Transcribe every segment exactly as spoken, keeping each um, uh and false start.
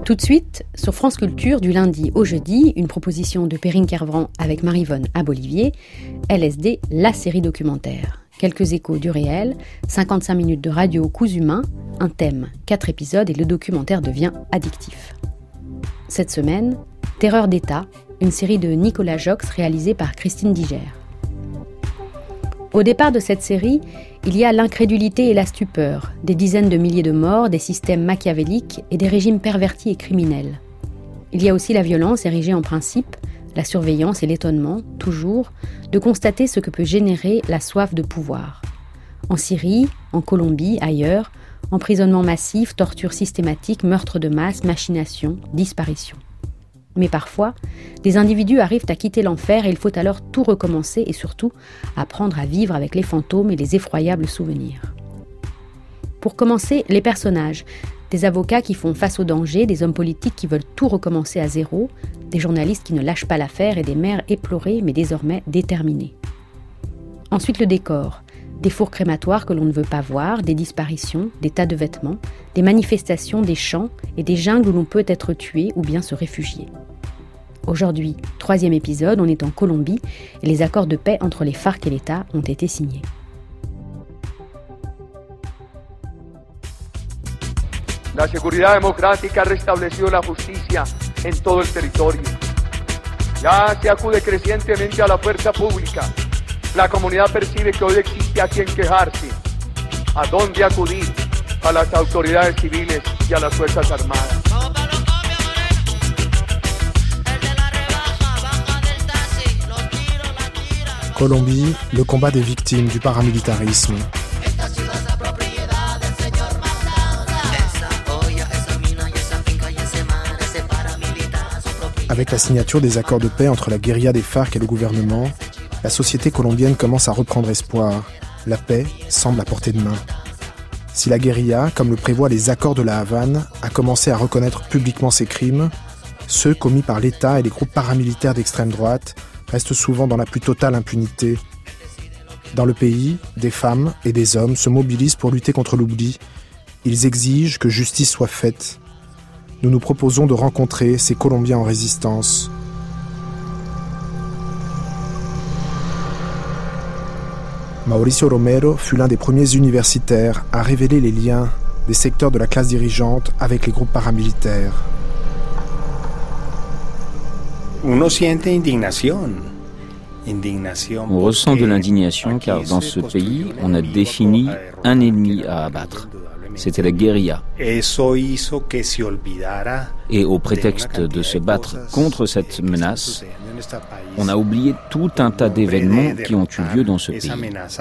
Tout de suite, sur France Culture, du lundi au jeudi, une proposition de Perrine Kervran avec Maryvonne Abolivier, L S D, la série documentaire. Quelques échos du réel, cinquante-cinq minutes de radio coups humains, un thème, quatre épisodes et le documentaire devient addictif. Cette semaine, Terreur d'État, une série de Nicolas Jox réalisée par Christine Diger. Au départ de cette série, il y a l'incrédulité et la stupeur, des dizaines de milliers de morts, des systèmes machiavéliques et des régimes pervertis et criminels. Il y a aussi la violence érigée en principe, la surveillance et l'étonnement, toujours, de constater ce que peut générer la soif de pouvoir. En Syrie, en Colombie, ailleurs, emprisonnement massif, torture systématique, meurtre de masse, machination, disparition. Mais parfois, des individus arrivent à quitter l'enfer et il faut alors tout recommencer et surtout apprendre à vivre avec les fantômes et les effroyables souvenirs. Pour commencer, les personnages, des avocats qui font face au danger, des hommes politiques qui veulent tout recommencer à zéro, des journalistes qui ne lâchent pas l'affaire et des mères éplorées mais désormais déterminées. Ensuite le décor, des fours crématoires que l'on ne veut pas voir, des disparitions, des tas de vêtements, des manifestations, des champs et des jungles où l'on peut être tué ou bien se réfugier. Aujourd'hui, troisième épisode, on est en Colombie et les accords de paix entre les FARC et l'État ont été signés. La seguridad democrática ha restablecido la justicia en todo el territorio. Ya se acude crecientemente a la fuerza pública. La comunidad percibe que hoy existe a quien quejarse, a dónde acudir, a las autoridades civiles y a las fuerzas armadas. Colombie, le combat des victimes du paramilitarisme. Avec la signature des accords de paix entre la guérilla des FARC et le gouvernement, la société colombienne commence à reprendre espoir. La paix semble à portée de main. Si la guérilla, comme le prévoient les accords de la Havane, a commencé à reconnaître publiquement ses crimes, ceux commis par l'État et les groupes paramilitaires d'extrême droite restent souvent dans la plus totale impunité. Dans le pays, des femmes et des hommes se mobilisent pour lutter contre l'oubli. Ils exigent que justice soit faite. Nous nous proposons de rencontrer ces Colombiens en résistance. Mauricio Romero fut l'un des premiers universitaires à révéler les liens des secteurs de la classe dirigeante avec les groupes paramilitaires. Uno siente indignación. On ressent de l'indignation car dans ce pays, on a défini un ennemi à abattre. C'était la guérilla. Et au prétexte de se battre contre cette menace, on a oublié tout un tas d'événements qui ont eu lieu dans ce pays.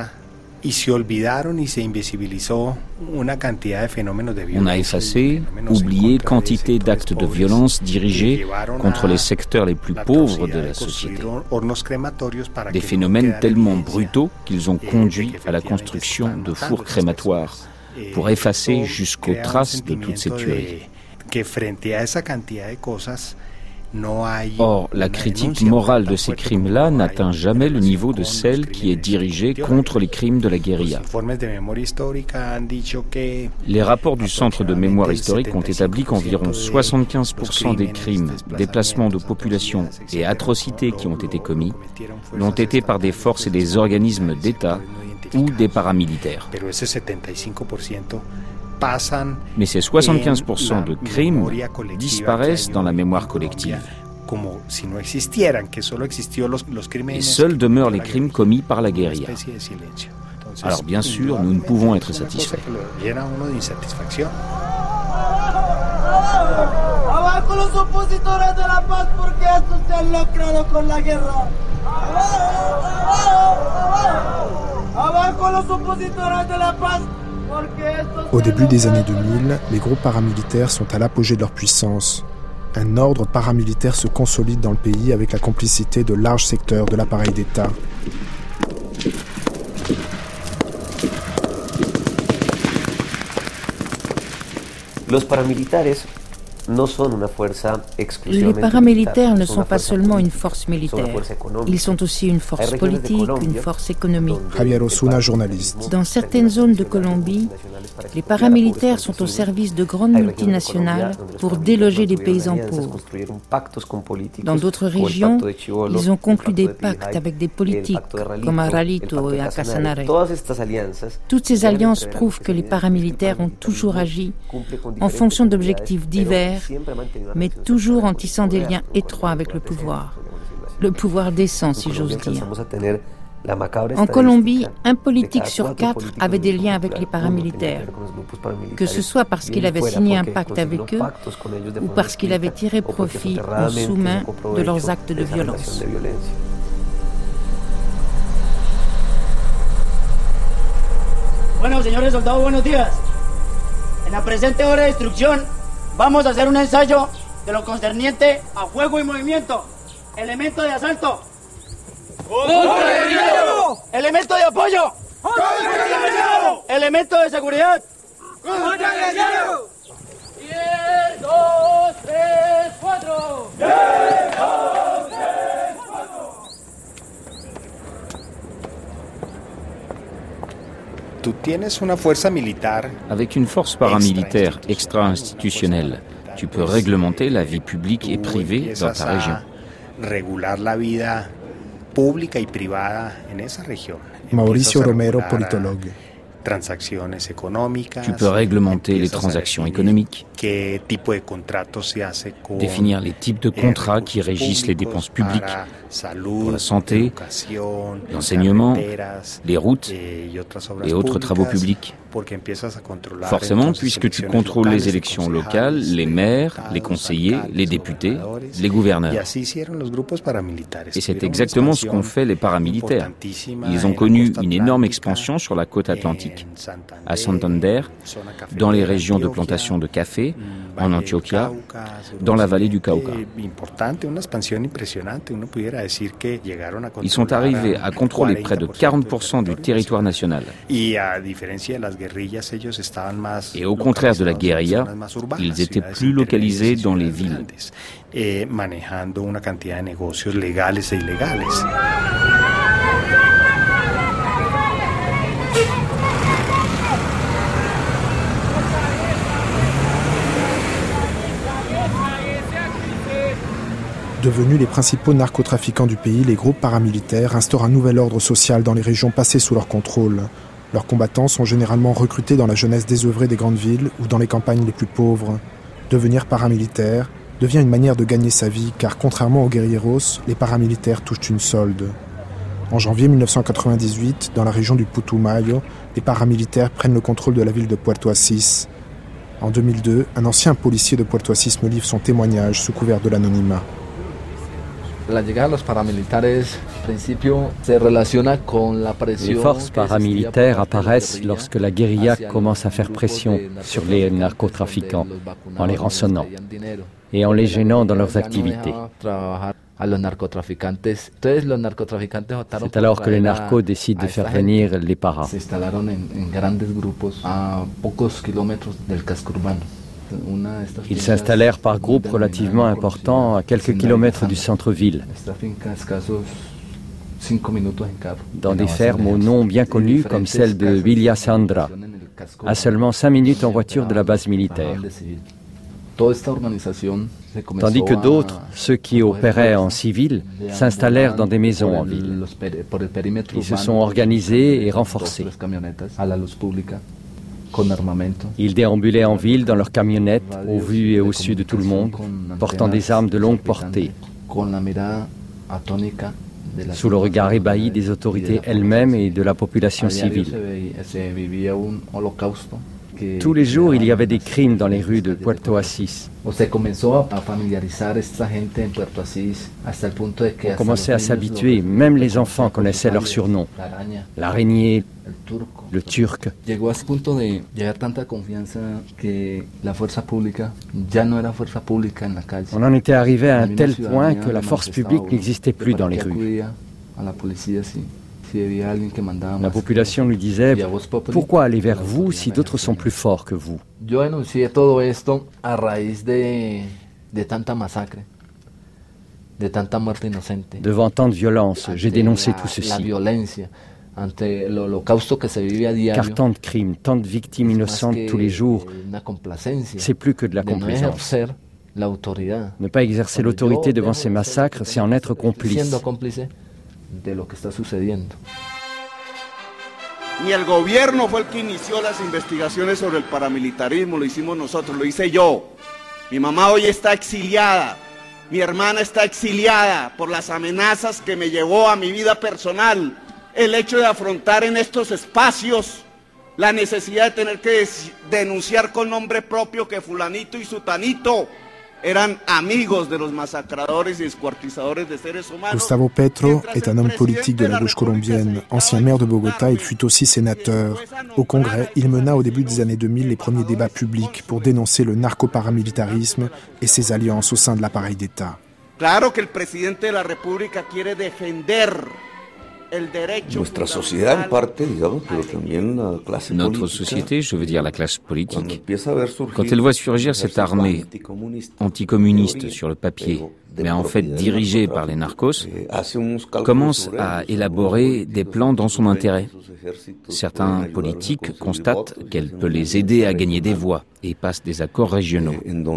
On a effacé, oublié quantité d'actes de violence dirigés contre les secteurs les plus pauvres de la société. Des phénomènes tellement brutaux qu'ils ont conduit à la construction de fours crématoires pour effacer jusqu'aux traces de toutes ces tueries. Or, la critique morale de ces crimes-là n'atteint jamais le niveau de celle qui est dirigée contre les crimes de la guérilla. Les rapports du Centre de mémoire historique ont établi qu'environ soixante-quinze pour cent des crimes, déplacements de population et atrocités qui ont été commis l'ont été par des forces et des organismes d'État ou des paramilitaires. Mais ces soixante-quinze pour cent de crimes disparaissent dans la mémoire collective. Et seuls demeurent les crimes commis par la guérilla. Alors bien sûr, nous ne pouvons être satisfaits. Abajo los opositores de la paz porque esto se ha logrado con la guerra. Abajo los opositores de la paz. Au début des années deux mille, les groupes paramilitaires sont à l'apogée de leur puissance. Un ordre paramilitaire se consolide dans le pays avec la complicité de larges secteurs de l'appareil d'État. Los paramilitares Les paramilitaires ne sont pas seulement une force militaire, ils sont aussi une force politique, une force économique. Javier Osuna, journaliste. Dans certaines zones de Colombie, les paramilitaires sont au service de grandes multinationales pour déloger les paysans pauvres. Dans d'autres régions, ils ont conclu des pactes avec des politiques comme à Ralito et à Casanare. Toutes ces alliances prouvent que les paramilitaires ont toujours agi en fonction d'objectifs divers, mais toujours en tissant des liens étroits avec le pouvoir. Le pouvoir décent, si j'ose dire. En Colombie, un politique sur quatre avait des liens avec les paramilitaires, que ce soit parce qu'il avait signé un pacte avec eux ou parce qu'il avait tiré profit en sous-main de leurs actes de violence. Bueno, señores soldados, buenos días. En la presente hora de instrucción, vamos a hacer un ensayo de lo concerniente a fuego y movimiento. Elemento de asalto. ¡Contra-guerrillero! Elemento de apoyo. ¡Contra-guerrillero! Elemento de seguridad. ¡Contra-guerrillero! diez, dos, tres, cuatro. diez, dos, tres, cuatro. Tú tienes una fuerza militar. Avec une force paramilitaire extra-institutionnelle, tu peux réglementer la vie publique et privée dans ta région. Regular la vida pública y privada en esa región. Mauricio Romero, politologue. Tu peux réglementer les transactions économiques, définir les types de contrats qui régissent les dépenses publiques pour la santé, l'enseignement, les routes et autres travaux publics. Forcément, puisque tu contrôles les élections locales, les maires, les conseillers, les députés, les gouverneurs. Et c'est exactement ce qu'ont fait les paramilitaires. Ils ont connu une énorme expansion sur la côte atlantique, à Santander, dans les régions de plantation de café, en Antioquia, dans la vallée du Cauca. Ils sont arrivés à contrôler près de quarante pour cent du territoire national. Et au contraire de la guérilla, ils étaient plus localisés dans les villes. Devenus les principaux narcotrafiquants du pays, les groupes paramilitaires instaurent un nouvel ordre social dans les régions passées sous leur contrôle. Leurs combattants sont généralement recrutés dans la jeunesse désœuvrée des grandes villes ou dans les campagnes les plus pauvres. Devenir paramilitaire devient une manière de gagner sa vie, car contrairement aux guerrilleros, les paramilitaires touchent une solde. En janvier mille neuf cent quatre-vingt-dix-huit, dans la région du Putumayo, les paramilitaires prennent le contrôle de la ville de Puerto Asís. En deux mille deux, un ancien policier de Puerto Asís me livre son témoignage sous couvert de l'anonymat. Les forces paramilitaires apparaissent lorsque la guérilla commence à faire pression sur les narcotrafiquants en les rançonnant et en les gênant dans leurs activités. C'est alors que les narcos décident de faire venir les paras. Ils s'installèrent par groupes relativement importants à quelques kilomètres du centre-ville, dans des fermes au nom bien connu comme celle de Villa Sandra, à seulement cinq minutes en voiture de la base militaire. Tandis que d'autres, ceux qui opéraient en civil, s'installèrent dans des maisons en ville. Ils se sont organisés et renforcés. Ils déambulaient en ville dans leurs camionnettes, au vu et au su de tout le monde, portant des armes de longue portée, sous le regard ébahi des autorités elles-mêmes et de la population civile. Tous les jours, il y avait des crimes dans les rues de Puerto Asís. On commençait à s'habituer, même les enfants connaissaient leur surnom. L'araignée, le turc. On en était arrivé à un tel point que la force publique n'existait plus dans les rues. La population lui disait « Pourquoi aller vers vous si d'autres sont plus forts que vous ?» Devant tant de violence, j'ai dénoncé tout ceci. Car tant de crimes, tant de victimes innocentes tous les jours, c'est plus que de la complaisance. Ne pas exercer l'autorité devant ces massacres, c'est en être complice. Ni el gobierno fue el que inició las investigaciones sobre el paramilitarismo, lo hicimos nosotros, lo hice yo. Mi mamá hoy está exiliada, mi hermana está exiliada por las amenazas que me llevó a mi vida personal. El hecho de afrontar en estos espacios la necesidad de tener que denunciar con nombre propio que fulanito y sutanito eran amigos de los masacradores y descuartizadores de seres humanos. Gustavo Petro est un homme politique de la gauche colombienne. Ancien maire de Bogota, il fut aussi sénateur. Au Congrès, il mena au début des années deux mille les premiers débats publics pour dénoncer le narcoparamilitarisme et ses alliances au sein de l'appareil d'État. Claro que el presidente de la República quiere defender Nuestra sociedad en parte, digamos, pero también la clase Notre société, je veux dire la classe politique, quand elle voit surgir cette armée anticommuniste sur le papier, mais en fait dirigée par les narcos, commence à élaborer des plans dans son intérêt. Certains politiques constatent qu'elle peut les aider à gagner des voix et passent des accords régionaux.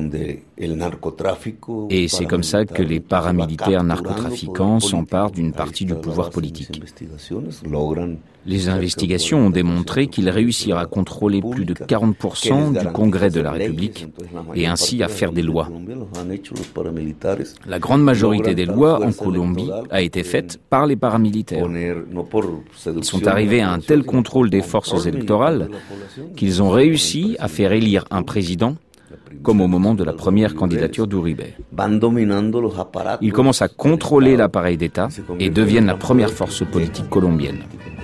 Et c'est comme ça que les paramilitaires narcotrafiquants s'emparent d'une partie du pouvoir politique. Les investigations ont démontré qu'il réussira à contrôler plus de quarante pour cent du Congrès de la République et ainsi à faire des lois. La grande majorité des lois en Colombie a été faite par les paramilitaires. Ils sont arrivés à un tel contrôle des forces électorales qu'ils ont réussi à faire élire un président comme au moment de la première candidature d'Uribe. Ils commencent à contrôler l'appareil d'État et deviennent la première force politique colombienne.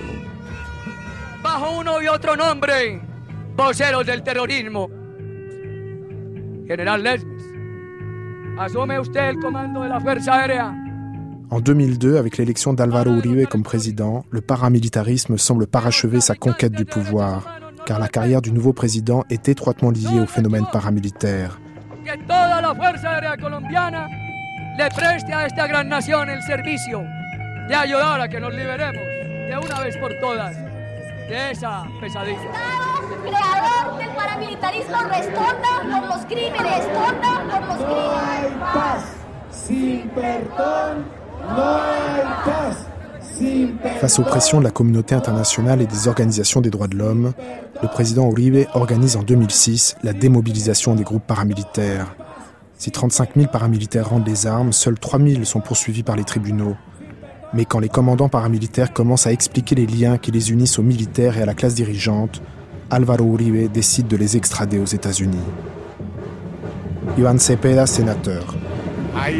Bajo uno y otro nombre, voceros del terrorismo. General Lesmes, asume usted el comando de la Fuerza Aérea. En deux mille deux, avec l'élection d'Álvaro Uribe comme président, le paramilitarisme semble parachever sa conquête du pouvoir, car la carrière du nouveau président est étroitement liée au phénomène paramilitaire. Que toda la Fuerza Aérea colombiana le preste a esta gran nación el servicio de ayudar a que nos liberemos de una vez por todas de esa pesadilla. El creador del paramilitarismo responda por los crímenes, responda por los crímenes. No hay paz sin perdón, no hay paz. Face aux pressions de la communauté internationale et des organisations des droits de l'homme, le président Uribe organise en deux mille six la démobilisation des groupes paramilitaires. Si trente-cinq mille paramilitaires rendent les armes, seuls trois mille sont poursuivis par les tribunaux. Mais quand les commandants paramilitaires commencent à expliquer les liens qui les unissent aux militaires et à la classe dirigeante, Álvaro Uribe décide de les extrader aux États-Unis. Iván Cepeda, sénateur. Il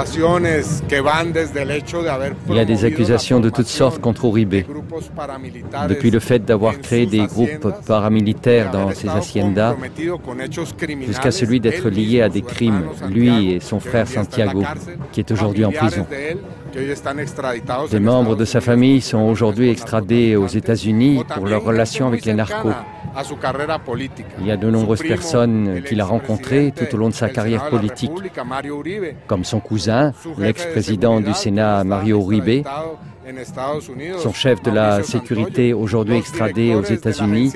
y a des accusations de toutes sortes contre Uribe, depuis le fait d'avoir créé des groupes paramilitaires dans ses haciendas, jusqu'à celui d'être lié à des crimes, lui et son frère Santiago, qui est aujourd'hui en prison. Des membres de sa famille sont aujourd'hui extradés aux États-Unis pour leur relation avec les narcos. Il y a de nombreuses personnes qu'il a rencontrées tout au long de sa carrière politique, comme son cousin, l'ex-président du Sénat Mario Uribe, son chef de la sécurité aujourd'hui extradé aux États-Unis,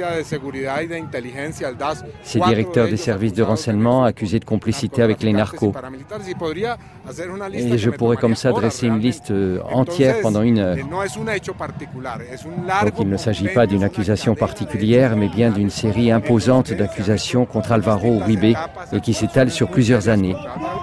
ses directeurs des services de renseignement accusés de complicité avec les narcos. Et je pourrais comme ça dresser une liste entière pendant une heure. Donc il ne s'agit pas d'une accusation particulière, mais bien d'une série imposante d'accusations contre Álvaro Uribe et qui s'étale sur plusieurs années.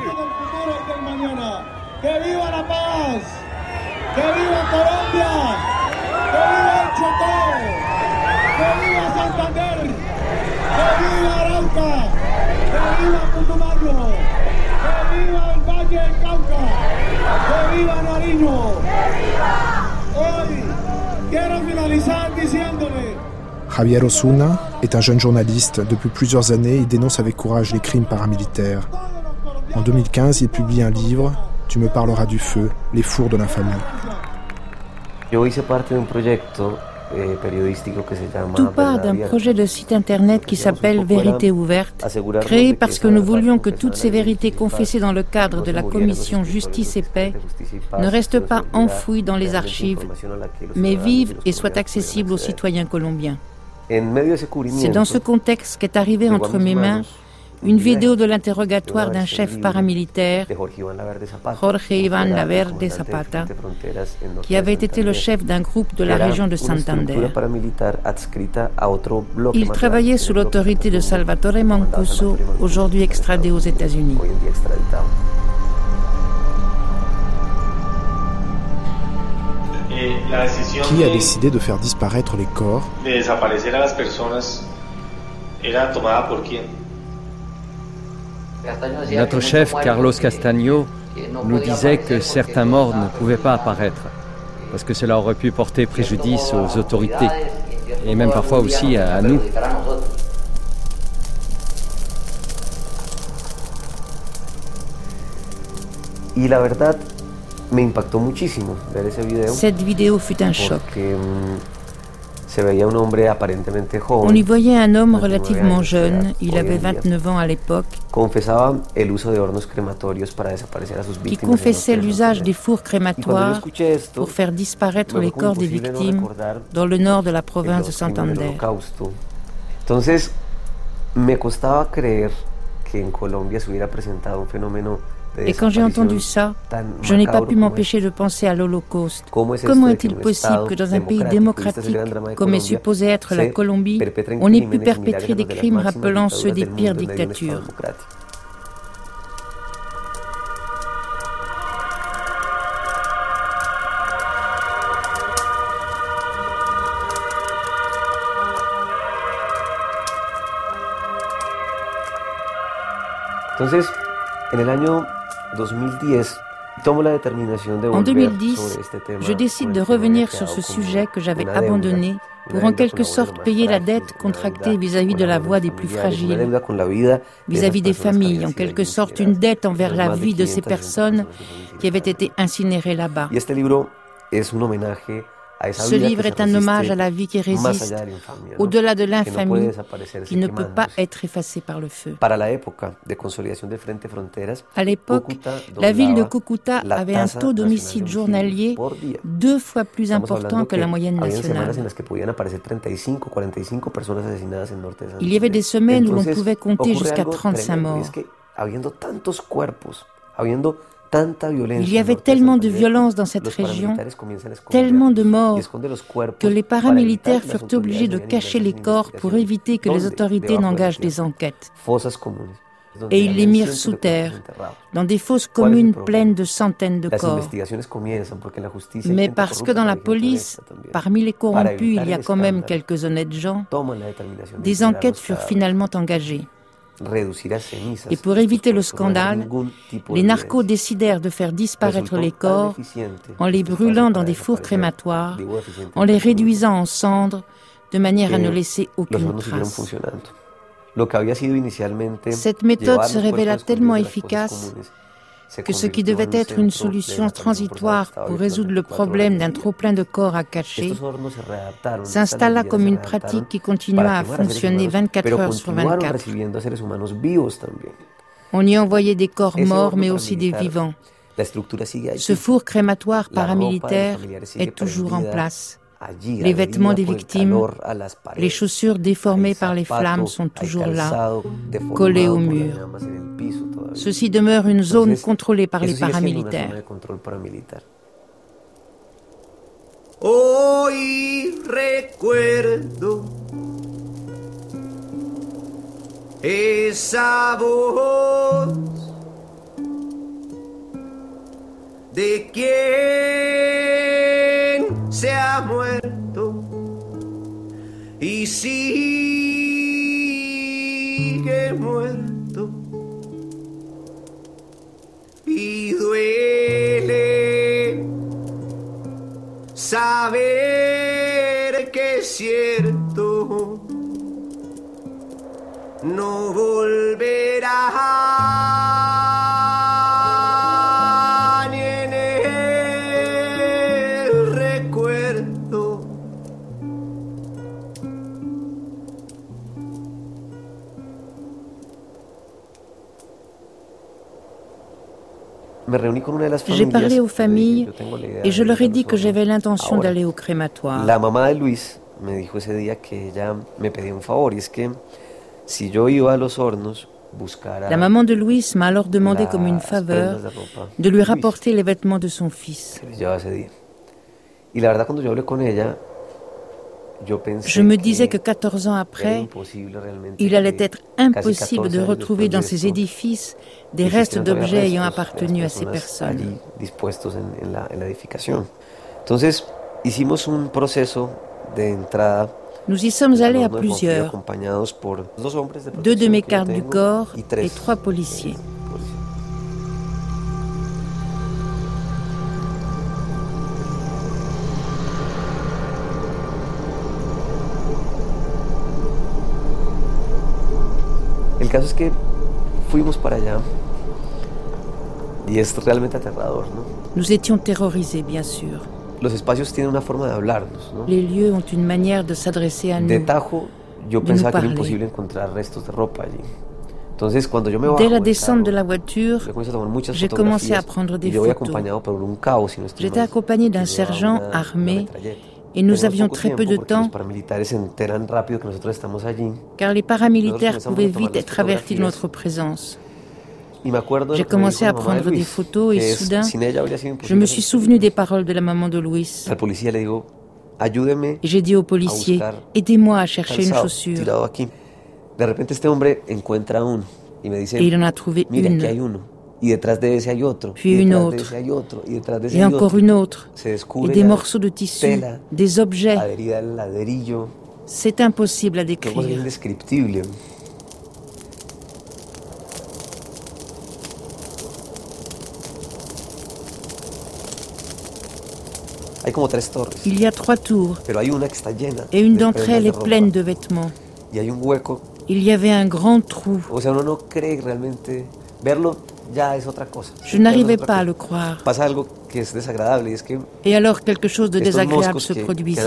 ¡Que viva Colombia! ¡Que viva el Chocó! ¡Que viva Santander! ¡Que viva Arauca! ¡Que viva Putumayo! ¡Que viva el Valle del Cauca! ¡Que viva Nariño! Hoy quiero finalizar diciéndole... Javier Osuna est un jeune journaliste. Depuis plusieurs années, il dénonce avec courage les crimes paramilitaires. En deux mille quinze, il publie un livre, Tu me parleras du feu, les fours de l'infamie. Tout part d'un projet de site internet qui s'appelle Vérité ouverte, créé parce que nous voulions que toutes ces vérités confessées dans le cadre de la commission Justice et Paix ne restent pas enfouies dans les archives, mais vivent et soient accessibles aux citoyens colombiens. C'est dans ce contexte qu'est arrivée entre mes mains une vidéo de l'interrogatoire d'un chef paramilitaire, Jorge Iván Laverde Zapata, qui avait été le chef d'un groupe de la région de Santander. Il travaillait sous l'autorité de Salvatore Mancuso, aujourd'hui extradé aux États-Unis. Qui a décidé de faire disparaître les corps? Notre chef, Carlos Castaño, nous disait que certains morts ne pouvaient pas apparaître, parce que cela aurait pu porter préjudice aux autorités, et même parfois aussi à, à nous. Cette vidéo fut un choc. On y voyait un homme relativement jeune, il avait vingt-neuf ans à l'époque, qui confessait l'usage des fours crématoires pour faire disparaître les corps des victimes dans le nord de la province de Santander. Et quand j'ai entendu ça, je n'ai pas pu m'empêcher de penser à l'Holocauste. Comment est-il possible que dans un pays démocratique, comme est supposé être la Colombie, on ait pu perpétrer des crimes rappelant ceux des pires dictatures? En deux mille dix, je décide de revenir sur ce sujet que j'avais abandonné pour en quelque sorte payer la dette contractée vis-à-vis de la voix des plus fragiles, vis-à-vis des familles, en quelque sorte une dette envers la vie de ces personnes qui avaient été incinérées là-bas. Ce livre est un hommage à la vie qui résiste, au-delà de l'infamie, qui ne peut pas être effacée par le feu. À l'époque, la ville de Cúcuta avait un taux d'homicide journalier deux fois plus important que la moyenne nationale. Il y avait des semaines où l'on pouvait compter jusqu'à trente-cinq morts. Il y avait tellement de violence dans cette région, tellement de morts, que les paramilitaires furent obligés de cacher les corps pour éviter que les autorités n'engagent des enquêtes. Et ils les mirent sous terre, dans des fosses communes pleines de centaines de corps. Mais parce que dans la police, parmi les corrompus, il y a quand même quelques honnêtes gens, des enquêtes furent finalement engagées. Et pour éviter le scandale, les narcos décidèrent de faire disparaître les corps en les brûlant dans des fours crématoires, en les réduisant en cendres, de manière à ne laisser aucune trace. Cette méthode se révéla tellement efficace que ce qui devait être une solution transitoire pour résoudre le problème d'un trop-plein de corps à cacher s'installa comme une pratique qui continua à fonctionner vingt-quatre heures sur vingt-quatre. On y envoyait des corps morts mais aussi des vivants. Ce four crématoire paramilitaire est toujours en place. Les vêtements des victimes, les chaussures déformées par les flammes sont toujours là, collées au mur. Ceci demeure une zone contrôlée par les paramilitaires. Hoy recuerdo esa voz de quien se ha muerto y sigue muerto y duele saber que es cierto no volverá. Recuerdo J'ai parlé aux familles et je leur ai dit que j'avais l'intention d'aller au crématoire. La maman de Luis me dijo ese día que ella me pedía un favor y es que si yo iba a los hornos buscar La maman de Luis m'a alors demandé comme une faveur de lui rapporter les vêtements de son fils. Y la verdad cuando yo hablé con ella Je me disais que quatorze ans après, il allait être impossible de retrouver dans ces édifices des restes d'objets ayant appartenu à ces personnes. Nous y sommes allés à plusieurs, deux de mes gardes du corps et trois policiers. El caso es que fuimos para allá y es realmente aterrador, ¿no? Nous étions terrorisés, bien sûr. Los espacios tienen una forma de hablarnos, ¿no? Les lieux ont une manière de s'adresser à nous. De tajo, yo pensaba que era imposible encontrar restos de ropa allí. Entonces, cuando yo me bajo Dès la descente de la voiture, j'ai commencé à prendre des photos. J'étais accompagné d'un sergent armé et nous avions très peu de temps car les paramilitaires pouvaient vite être avertis de notre présence. J'ai commencé à prendre des photos et soudain, je me suis souvenu des paroles de la maman de Luis. Et j'ai dit au policier, aidez-moi à chercher une chaussure. Et il en a trouvé une. Puis une autre, et encore une autre, et des morceaux de tissu, des objets. C'est impossible à décrire. Il y a trois tours, et une d'entre elles est pleine de vêtements. Il y avait un grand trou. Je n'arrivais pas à le croire. Et alors quelque chose de désagréable se produisit.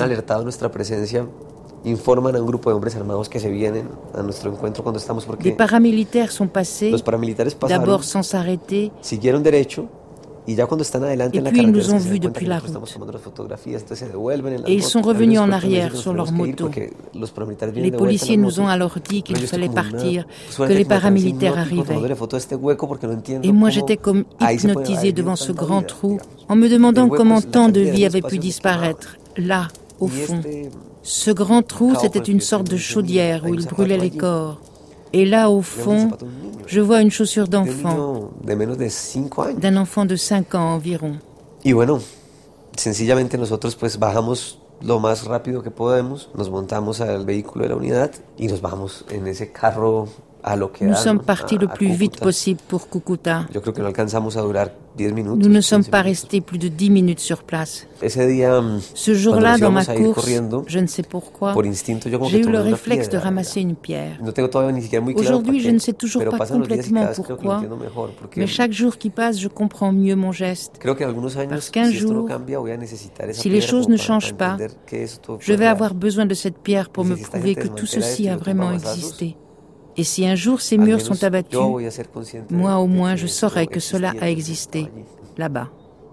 Des paramilitaires sont passés, d'abord sans s'arrêter, et puis ils nous ont vus depuis la route. Et ils sont revenus en arrière sur leur moto. Les policiers nous ont alors dit qu'il fallait partir, que les paramilitaires arrivaient. Et moi j'étais comme hypnotisée devant ce grand trou, en me demandant comment tant de vies avaient pu disparaître, là, au fond. Ce grand trou, c'était une sorte de chaudière où ils brûlaient les corps. Et là, au fond, je vois une chaussure d'enfant, d'un enfant de cinq ans environ. Y bueno, sencillamente nosotros pues bajamos lo más rápido que podemos, nos montamos al vehículo de la unidad y nos bajamos en ese carro a lo que Nous sommes partis le plus vite possible pour Cúcuta. Yo creo que no alcanzamos a durar diez minutos. Nous ne sommes pas restés plus de dix minutes sur place. Ese día, Ce jour-là, dans ma course, je ne sais pourquoi, j'ai eu le réflexe de ramasser une pierre. Aujourd'hui, je ne sais toujours pas complètement pourquoi, mais chaque jour qui passe, je comprends mieux mon geste. Parce qu'un jour, si les choses ne changent pas, je vais avoir besoin de cette pierre pour me prouver que tout ceci a vraiment existé. Et si un jour ces murs sont abattus, moi au moins je saurai que cela a existé, là-bas.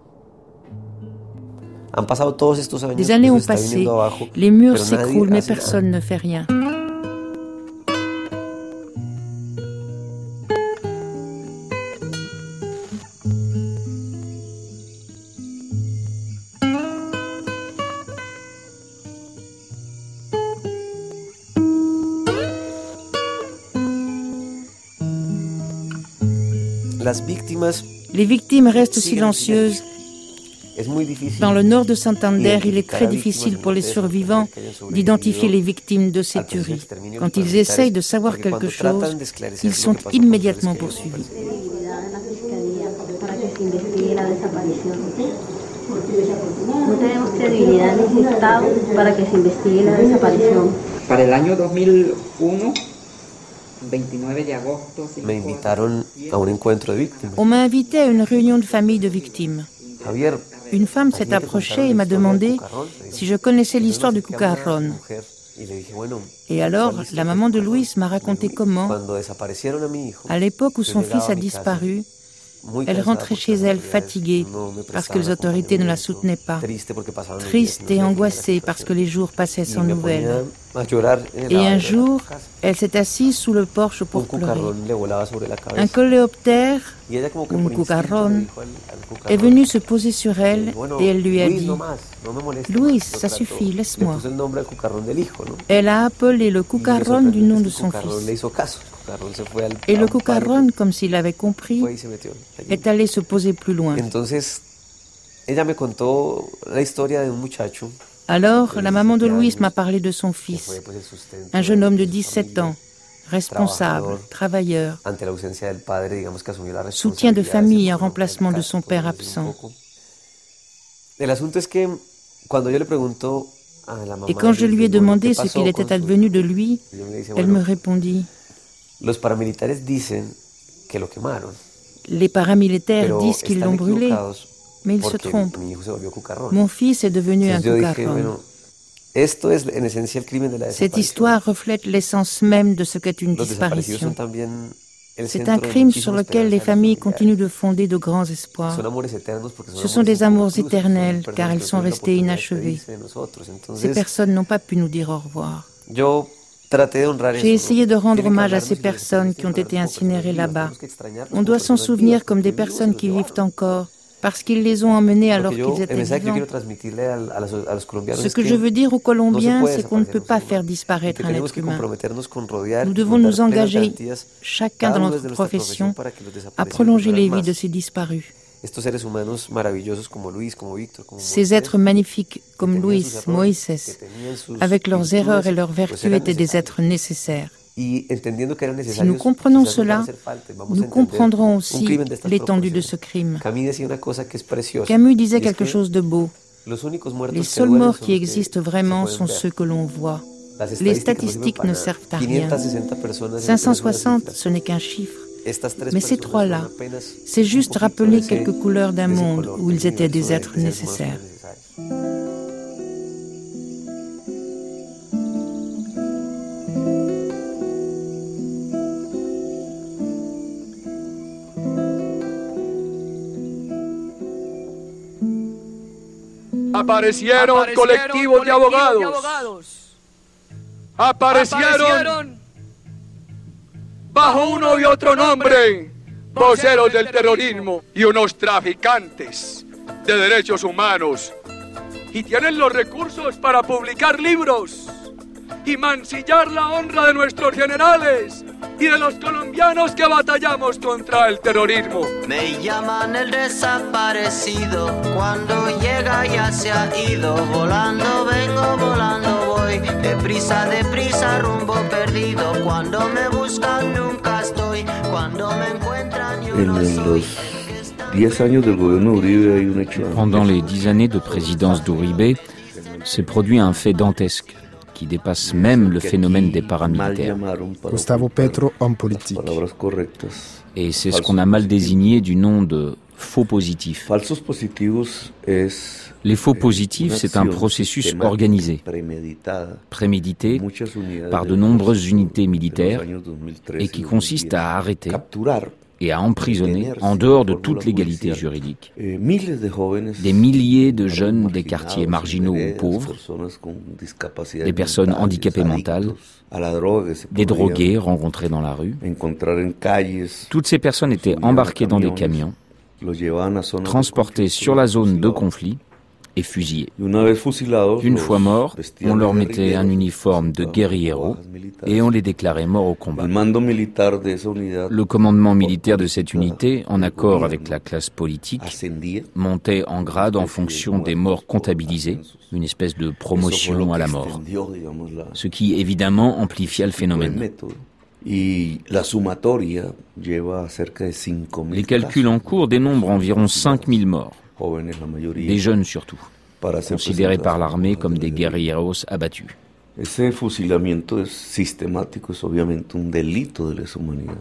Des années ont passé, les murs s'écroulent mais personne ne fait rien. Les victimes restent silencieuses. Dans le nord de Santander, il est très difficile pour les survivants d'identifier les victimes de ces tueries. Quand ils essayent de savoir quelque chose, ils sont immédiatement poursuivis. Para el año dos mil uno, On m'a invité à une réunion de famille de victimes. Une femme s'est approchée et m'a demandé si je connaissais l'histoire du Cucarrón. Et alors, la maman de Luis m'a raconté comment, à l'époque où son fils a disparu, Elle rentrait chez elle fatiguée parce que les autorités ne la soutenaient pas, triste et angoissée parce que les jours passaient sans nouvelles. Et un jour, elle s'est assise sous le porche pour pleurer. Un coléoptère, un cucarrón, est venu se poser sur elle et elle lui a dit « Luis, ça suffit, laisse-moi ». Elle a appelé le cucarrón du nom de son fils. Et le cucarrón, comme s'il avait compris, est allé se poser plus loin. Alors, la maman de Luis m'a parlé de son fils, un jeune homme de dix-sept ans, responsable, travailleur, soutien de famille en remplacement de son père absent. Et quand je lui ai demandé ce qu'il était advenu de lui, elle me répondit « Les paramilitaires disent qu'ils l'ont brûlé, mais ils se trompent. Mon fils est devenu un cucarrón. » Cette histoire reflète l'essence même de ce qu'est une disparition. C'est un crime sur lequel les familles continuent de fonder de grands espoirs. Ce sont des amours éternels, car ils sont restés inachevés. Ces personnes n'ont pas pu nous dire au revoir. J'ai essayé de rendre hommage à ces personnes qui ont été incinérées là-bas. On doit s'en souvenir comme des personnes qui vivent encore, parce qu'ils les ont emmenés alors qu'ils étaient vivants. Ce que je veux dire aux Colombiens, c'est qu'on ne peut pas faire disparaître un être humain. Nous devons nous engager, chacun dans notre profession, à prolonger les vies de ces disparus. Ces êtres magnifiques comme Luis, Moïse, avec leurs erreurs et leurs vertus, étaient des êtres nécessaires. Si nous comprenons cela, nous comprendrons aussi l'étendue de ce crime. Camus disait quelque chose de beau. Les seuls morts qui existent vraiment sont ceux que l'on voit. Les statistiques ne servent à rien. cinq cent soixante, ce n'est qu'un chiffre. Mais ces trois-là, c'est juste rappeler quelques couleurs d'un monde où ils étaient des êtres nécessaires. Aparecieron colectivos de abogados. Aparecieron bajo uno y otro nombre, voceros del terrorismo y unos traficantes de derechos humanos. Y tienen los recursos para publicar libros y mancillar la honra de nuestros generales y de los colombianos que batallamos contra el terrorismo. Me llaman el desaparecido, cuando llega ya se ha ido. Volando vengo, volando voy, deprisa, deprisa, rumbo perdido. Cuando me buscan nunca estoy, cuando me encuentran yo no soy. Pendant les dix années de présidence d'Uribe, s'est produit un fait dantesque qui dépasse même le phénomène des paramilitaires. Gustavo Petro, homme politique. Et c'est ce qu'on a mal désigné du nom de faux positifs. Les faux positifs, c'est un processus organisé, prémédité par de nombreuses unités militaires et qui consiste à arrêter et à emprisonner, en dehors de toute légalité juridique, des milliers de jeunes des quartiers marginaux ou pauvres, des personnes handicapées mentales, des drogués rencontrés dans la rue. Toutes ces personnes étaient embarquées dans des camions, transportées sur la zone de conflit et fusillées. Une fois morts, on leur mettait un uniforme de guerrieros et on les déclarait morts au combat. Le commandement militaire de cette unité, en accord avec la classe politique, montait en grade en fonction des morts comptabilisées, une espèce de promotion à la mort, ce qui évidemment amplifia le phénomène. Les calculs en cours dénombrent environ cinq mille morts, des jeunes surtout, considérés par l'armée comme des guerrilleros abattus. Ese fusilamiento es sistemático, es obviamente un delito de lesa humanidad.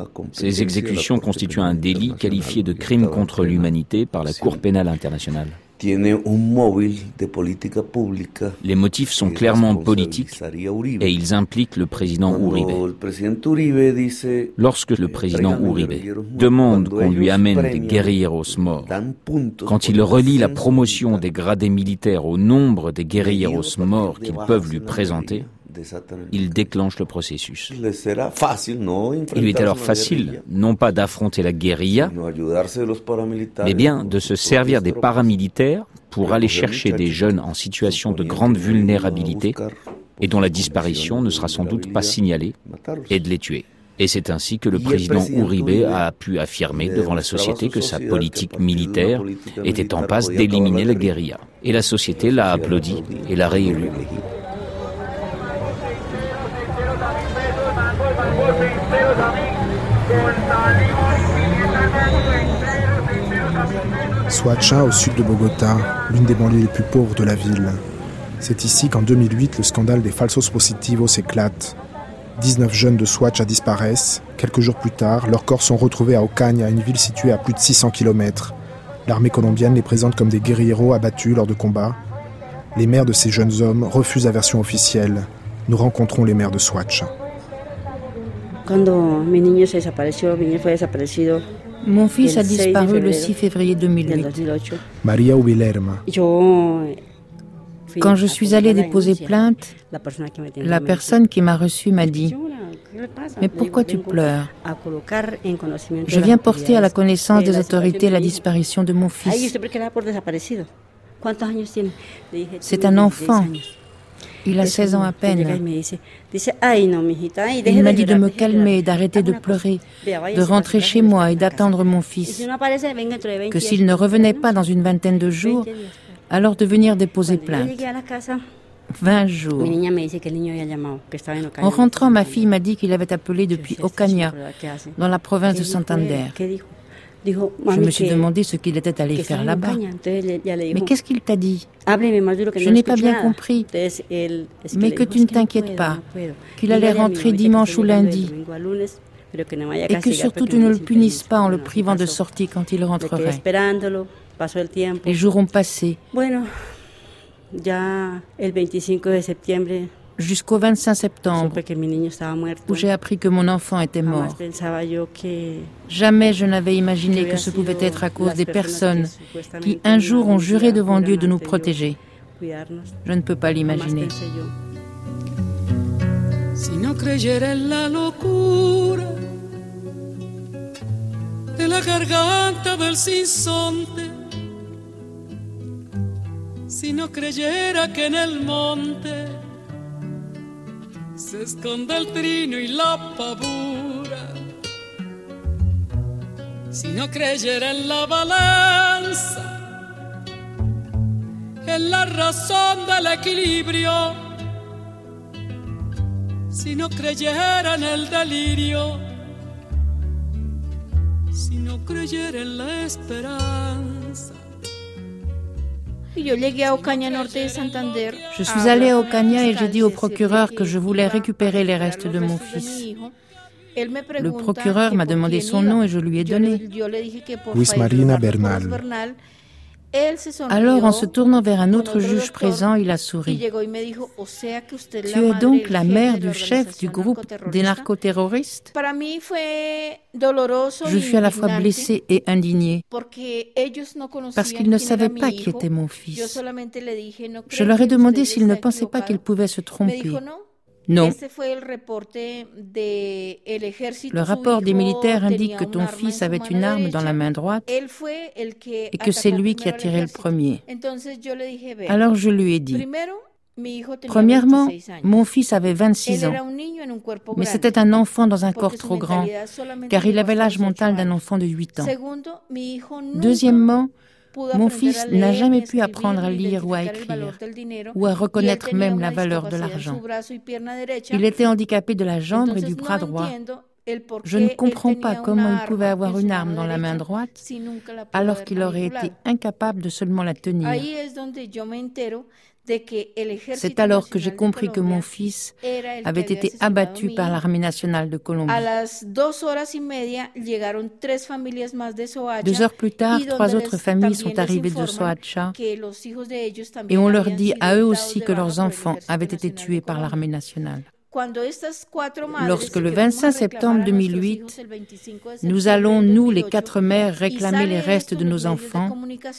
Ces exécutions constituent un délit qualifié de crime contre l'humanité par la Cour pénale internationale. Les motifs sont clairement politiques et ils impliquent le président Uribe. Lorsque le président Uribe demande qu'on lui amène des guerrilleros morts, quand il relie la promotion des gradés militaires au nombre des guerrilleros morts qu'ils peuvent lui présenter, il déclenche le processus. Il lui est alors facile, non pas d'affronter la guérilla, mais bien de se servir des paramilitaires pour aller chercher des jeunes en situation de grande vulnérabilité et dont la disparition ne sera sans doute pas signalée, et de les tuer. Et c'est ainsi que le président Uribe a pu affirmer devant la société que sa politique militaire était en passe d'éliminer la guérilla. Et la société l'a applaudi et l'a réélu. Soacha, au sud de Bogota, l'une des banlieues les plus pauvres de la ville. C'est ici qu'en deux mille huit, le scandale des falsos positivos éclate. dix-neuf jeunes de Soacha disparaissent. Quelques jours plus tard, leurs corps sont retrouvés à Ocaña, une ville située à plus de six cents kilomètres. L'armée colombienne les présente comme des guérilleros abattus lors de combats. Les mères de ces jeunes hommes refusent la version officielle. Nous rencontrons les mères de Soacha. Mon fils a disparu le six février deux mille huit. Maria Ubilerma. Quand je suis allée déposer plainte, la personne qui m'a reçue m'a dit « Mais pourquoi tu pleures ? Je viens porter à la connaissance des autorités la disparition de mon fils. C'est un enfant. Il a seize ans à peine. Il m'a dit de me calmer, d'arrêter de pleurer, de rentrer chez moi et d'attendre mon fils. Que s'il ne revenait pas dans une vingtaine de jours, alors de venir déposer plainte. Vingt jours. En rentrant, ma fille m'a dit qu'il avait appelé depuis Ocaña, dans la province de Santander. Je me suis demandé ce qu'il était allé faire là-bas. Mais qu'est-ce qu'il t'a dit ? Je n'ai pas bien compris. Mais que tu ne t'inquiètes pas, qu'il allait rentrer dimanche ou lundi. Et que surtout tu ne le punisses pas en le privant de sortie quand il rentrerait. Les jours ont passé. Jusqu'au vingt-cinq septembre, où j'ai appris que mon enfant était mort. Jamais je n'avais imaginé que ce pouvait être à cause des personnes qui un jour ont juré devant Dieu de nous protéger. Je ne peux pas l'imaginer. Si no creyera en la locura de la garganta del sinsonte, si no creyera que en el monte se esconde el trino y la pavura, si no creyera en la balanza, en la razón del equilibrio, si no creyera en el delirio, si no creyera en la esperanza. Je suis allée à Ocaña et j'ai dit au procureur que je voulais récupérer les restes de mon fils. Le procureur m'a demandé son nom et je lui ai donné. Luis Marina Bernal. Alors, en se tournant vers un autre juge présent, il a souri. Tu es donc la mère du chef du groupe des narcoterroristes ? Je fus à la fois blessée et indignée, parce qu'ils ne savaient pas qui était mon fils. Je leur ai demandé s'ils ne pensaient pas qu'ils pouvaient se tromper. Non. Le rapport des militaires indique que ton fils avait une arme dans la main droite et que c'est lui qui a tiré le premier. Alors je lui ai dit, premièrement, mon fils avait vingt-six ans, mais c'était un enfant dans un corps trop grand, car il avait l'âge mental d'un enfant de huit ans. Deuxièmement, mon fils n'a jamais pu apprendre à lire ou à écrire, ou à reconnaître même la valeur de l'argent. Il était handicapé de la jambe et du bras droit. Je ne comprends pas comment il pouvait avoir une arme dans la main droite, alors qu'il aurait été incapable de seulement la tenir. C'est alors que j'ai compris que mon fils avait été abattu par l'armée nationale de Colombie. Deux heures plus tard, trois autres familles sont arrivées de Soacha et on leur dit à eux aussi que leurs enfants avaient été tués par l'armée nationale. Lorsque le vingt-cinq septembre deux mille huit, nous allons, nous les quatre mères, réclamer les restes de nos enfants,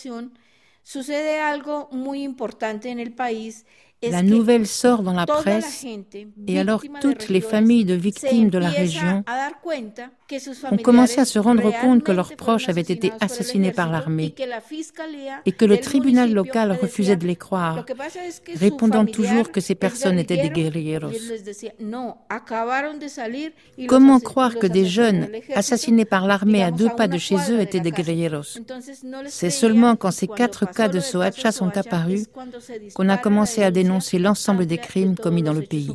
la nouvelle sort dans la presse et alors toutes les familles de victimes de la région ont commencé à se rendre compte que leurs proches avaient été assassinés par l'armée et que le tribunal local refusait de les croire, répondant toujours que ces personnes étaient des guerrilleros. Comment croire que des jeunes assassinés par l'armée à deux pas de chez eux étaient des guerrilleros? C'est seulement quand ces quatre cas de Soacha sont apparus qu'on a commencé à dénoncer l'ensemble des crimes commis dans le pays.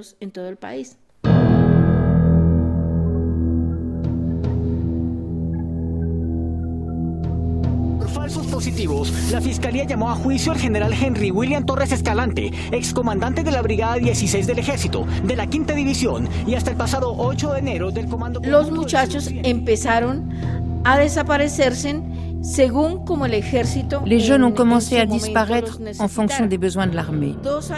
Falsos positivos, la Fiscalía llamó a juicio al general Henry William Torres Escalante, excomandante de la Brigada dieciséis del Ejército, de la Quinta División, y hasta el pasado ocho de enero del Comando... Los muchachos empezaron a desaparecerse según como el ejército... Les jeunes ont commencé à disparaître en fonction des besoins de l'armée.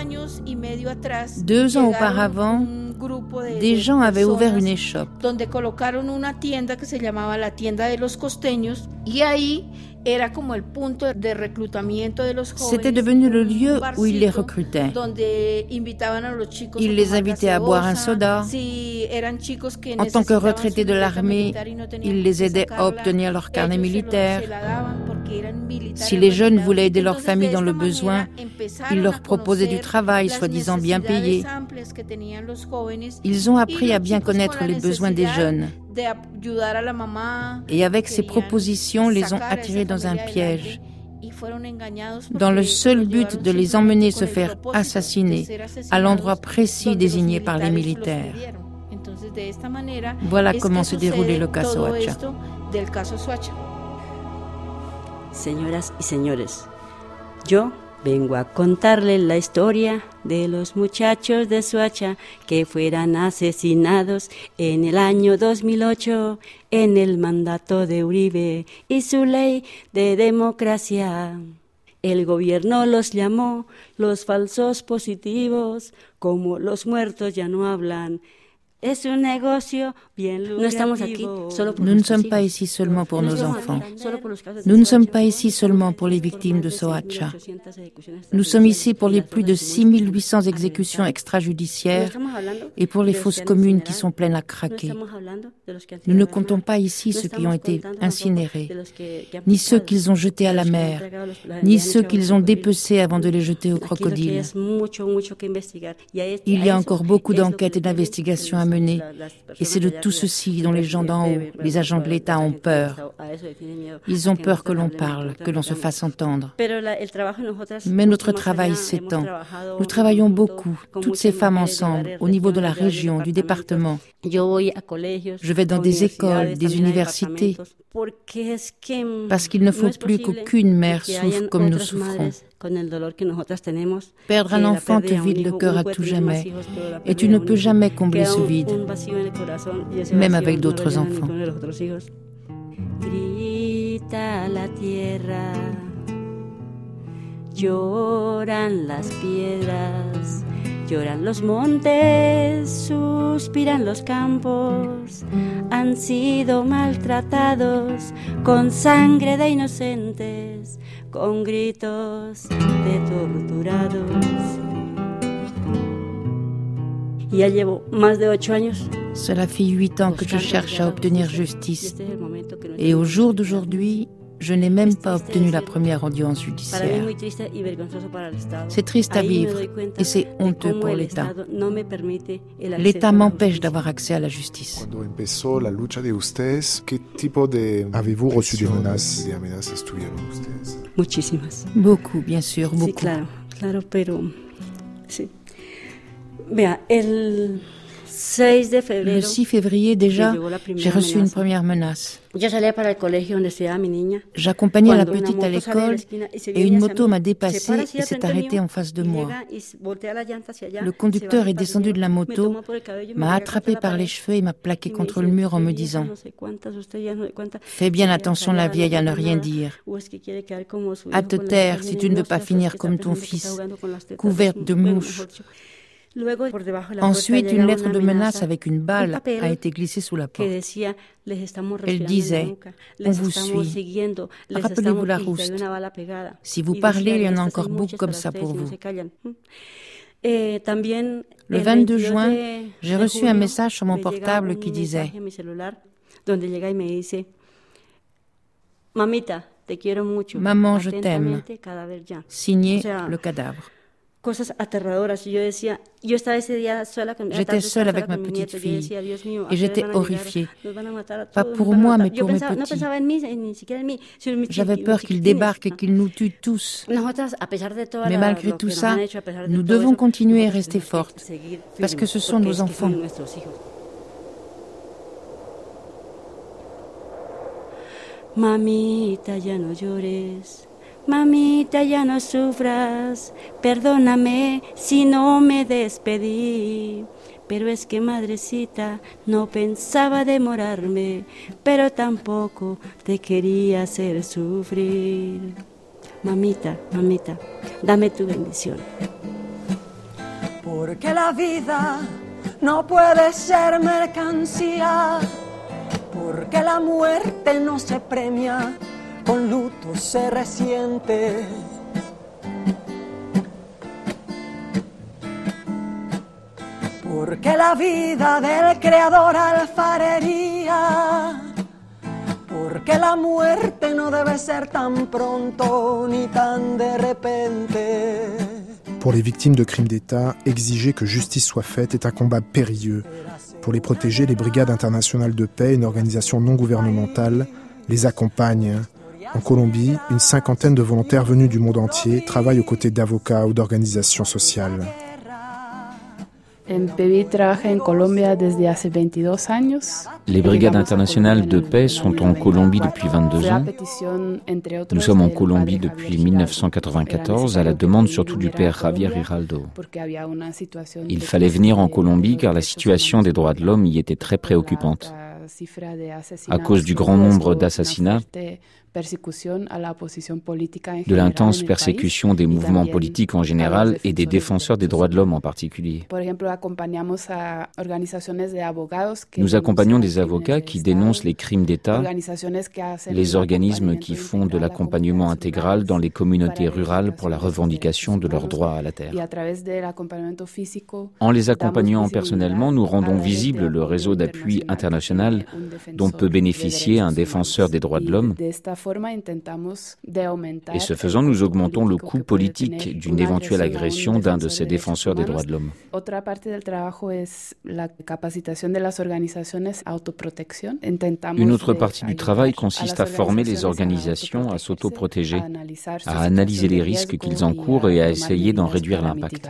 Deux ans auparavant, des gens avaient ouvert une échoppe. Donde colocaron una tienda que se llamaba la tienda de los costeños y ahí era como el punto de reclutamiento de los jóvenes. C'était devenu le lieu où ils les recrutaient. Donde invitaban a los chicos ils les invitaient à boire un soda. Si eran chicos que en tant que retraités de l'armée, ils les aidaient à obtenir leur carnet militaire. Si les jeunes voulaient aider leur famille dans le besoin, ils leur proposaient du travail, soi-disant bien payé. Ils ont appris à bien connaître les besoins des jeunes. Et avec ces propositions, les ont attirés dans un piège, dans le seul but de les emmener se faire assassiner à l'endroit précis désigné par les militaires. Voilà comment se déroulait le cas Soacha. Señoras y señores, yo vengo a contarles la historia de los muchachos de Soacha que fueron asesinados en el año dos mil ocho en el mandato de Uribe y su ley de democracia. El gobierno los llamó los falsos positivos, como los muertos ya no hablan. Es un negocio bien lucrativo. No estamos aquí solo pour Nous ne sommes pas ici seulement pour nos enfants. Nous ne sommes pas ici seulement pour les victimes de Soacha. Nous sommes ici pour les plus de six mille huit cents exécutions extrajudiciaires et pour les fosses communes qui sont pleines à craquer. Nous ne comptons pas ici ceux qui ont été incinérés, ni ceux qu'ils ont jetés à la mer, ni ceux qu'ils ont dépecés avant de les jeter au crocodile. Il y a encore beaucoup d'enquêtes et d'investigations à mener, et c'est de tout ceci dont les gens d'en haut, les agents de l'État ont peur. Ils ont peur que l'on parle, que l'on se fasse entendre. Mais notre travail s'étend. Nous travaillons beaucoup, toutes ces femmes ensemble, au niveau de la région, du département. Je vais dans des écoles, des universités, parce qu'il ne faut plus qu'aucune mère souffre comme nous souffrons. Perdre un enfant te vide le cœur à tout jamais, et tu ne peux jamais combler ce vide, même avec d'autres enfants. Grita la tierra, lloran las piedras, lloran los montes, suspiran los campos, han sido maltratados con sangre de inocentes, con gritos de torturados. Ya llevo más de ocho años. Cela fait huit ans que je cherche à obtenir justice. Et au jour d'aujourd'hui, je n'ai même pas obtenu la première audience judiciaire. C'est triste à vivre et c'est honteux pour l'État. L'État m'empêche d'avoir accès à la justice. Avez-vous reçu des menaces? Muchísimas. Beaucoup, bien sûr, beaucoup. Sí, claro, claro, pero sí. Vea, el Le six février déjà, j'ai reçu une première menace. J'accompagnais la petite à l'école et une moto m'a dépassée et s'est arrêtée en face de moi. Le conducteur est descendu de la moto, m'a attrapé par les cheveux et m'a plaqué contre le mur en me disant « Fais bien attention la vieille à ne rien dire. À te taire si tu ne veux pas finir comme ton fils, couverte de mouches. » Ensuite, une lettre de menace avec une balle a été glissée sous la porte. Elle disait « On vous suit. Rappelez-vous la rouste. Si vous parlez, il y en a encore beaucoup comme ça pour vous. » Le vingt-deux juin, j'ai reçu un message sur mon portable qui disait « Maman, je t'aime. » Signé le cadavre. J'étais seule avec ma petite fille et j'étais horrifiée. Pas pour moi, mais pour mes petits. J'avais peur qu'ils débarquent et qu'ils nous tuent tous. Mais malgré tout ça, nous devons continuer à rester fortes, parce que ce sont nos enfants. Mamita, ya no llores. Mamita, ya no sufras, perdóname si no me despedí, pero es que madrecita no pensaba demorarme, pero tampoco te quería hacer sufrir. Mamita, mamita, dame tu bendición. Porque la vida no puede ser mercancía, porque la muerte no se premia, con luto se resiente. Porque la vida del creador alfarería, porque la muerte no debe ser tan pronto ni tan de repente. Pour les victimes de crimes d'État, exiger que justice soit faite est un combat périlleux. Pour les protéger, les Brigades internationales de paix, une organisation non gouvernementale, les accompagnent. En Colombie, une cinquantaine de volontaires venus du monde entier travaillent aux côtés d'avocats ou d'organisations sociales. Les brigades internationales de paix sont en Colombie depuis vingt-deux ans. Nous sommes en Colombie depuis mille neuf cent quatre-vingt-quatorze à la demande surtout du père Javier Giraldo. Il fallait venir en Colombie car la situation des droits de l'homme y était très préoccupante. À cause du grand nombre d'assassinats, de l'intense persécution des mouvements politiques en général et des défenseurs des droits de l'homme en particulier. Nous accompagnons des avocats qui dénoncent les crimes d'État, les organismes qui font de l'accompagnement intégral dans les communautés rurales pour la revendication de leurs droits à la terre. En les accompagnant personnellement, nous rendons visible le réseau d'appui international dont peut bénéficier un défenseur des droits de l'homme. Et ce faisant, nous augmentons le coût politique d'une éventuelle agression d'un de ces défenseurs des droits de l'homme. Une autre partie du travail consiste à former les organisations à s'autoprotéger, à analyser les risques qu'ils encourent et à essayer d'en réduire l'impact.